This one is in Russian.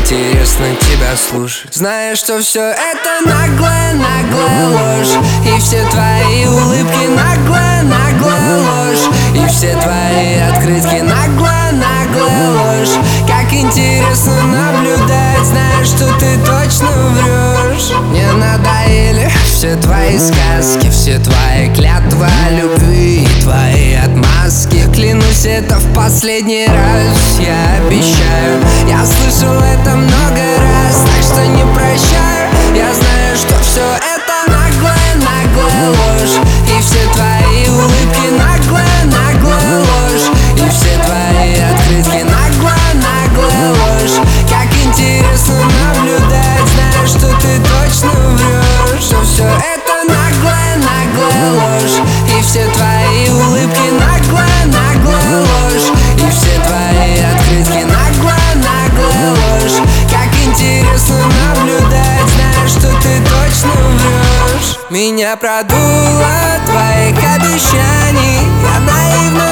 интересно тебя слушать. Знаешь, что все это наглая ложь, и все твои улыбки наглая ложь, и все твои открытки наглая ложь. Как интересно наблюдать, знаешь, что ты точно врешь. Мне надоели все твои сказки, все твои клятвы любви и твои отмазки. Клянусь, это в последний раз, я обещаю. Я слышал это много раз, так что не прощаю. Я знаю, что все это наглая ложь, и все твои улыбки наглая ложь, и все твои открытки наглая ложь. Как интересно наблюдать, знаешь, что ты точно врешь. Что все это наглая ложь, и все твои улыбки наглая ложь, и все твои открытки наглая ложь. Как интересно наблюдать, знаешь, что ты точно врешь. Меня продуло твоих обещаний, я наивно